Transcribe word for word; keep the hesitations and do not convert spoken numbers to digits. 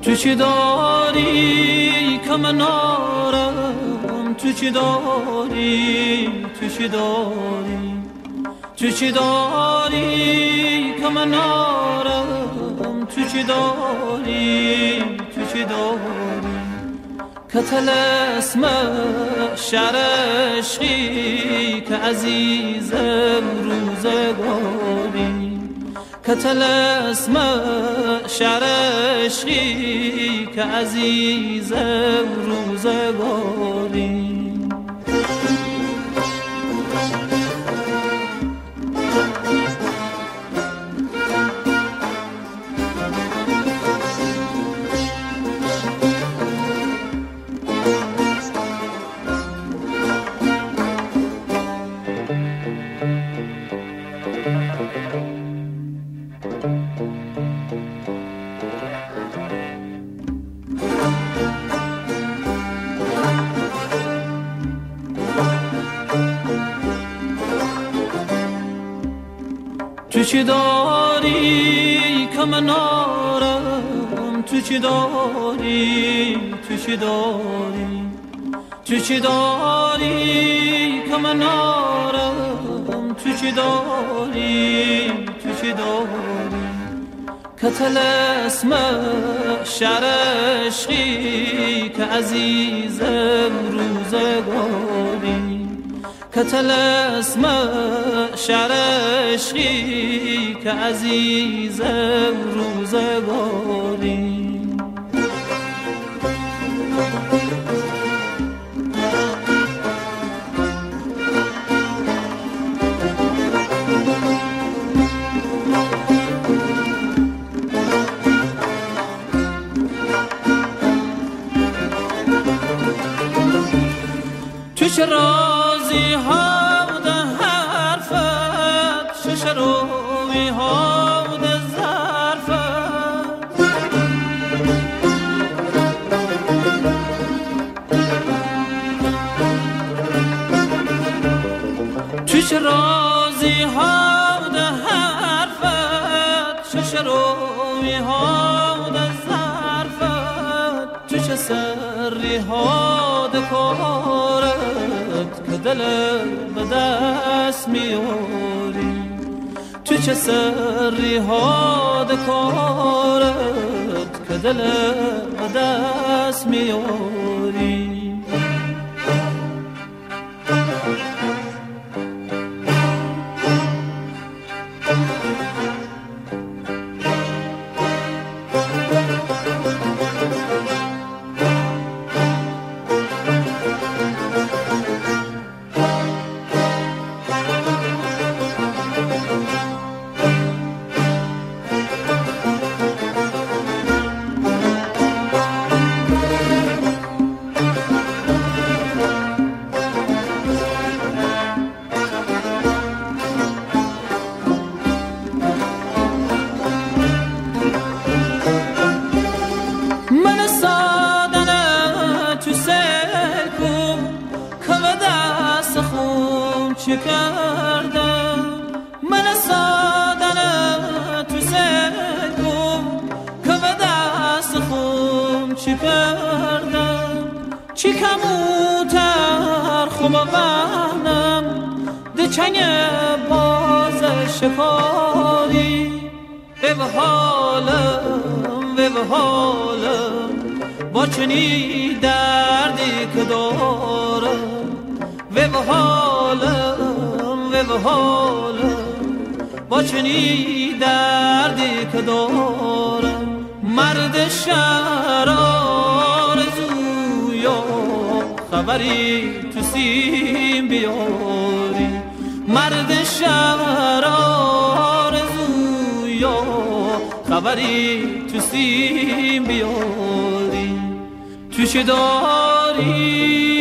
تو چی داری که من نارم، تو چی داری، تو چی داری، تو چی داری که من نارم، تو چی داری، تو چی داری که طلسم شعر عشقی که عزیزم روزگاری، که طلسم شعر عشقی که عزیزم روزگاری. تو چی داری که من نارم، تو چی داری، تو چی داری، تو چی داری که من نارم، تو چی داری، تو چی داری که طلسم شعر عشقی که عزیزم روزگاری، که طلسم شعر عشقی که عزیزم روزگاری. تو چه رازی ها ده حرفت، شش روی ها ده ظرفت، تو چه رازی ها ده حرفت، شش روی ها ده ظرفت، تو چه سری ها ده کارت که دلم به دست میاری، تو چه سری ها ده کارت که دلم به دست میاری. چه کردم من سادنم تو سگم که به دست خون چه کردم، چی کموتر خوب بانم ده چنگ باز شکاری، و حالم و حالم با چنی دردی که دارم، و حالم و حالم با چنی دردی که دارم. مرد شهر آرزویا خبری تو سیم بیاری، مرد شهر آرزویا خبری تو سیم بیاری. تو چه داری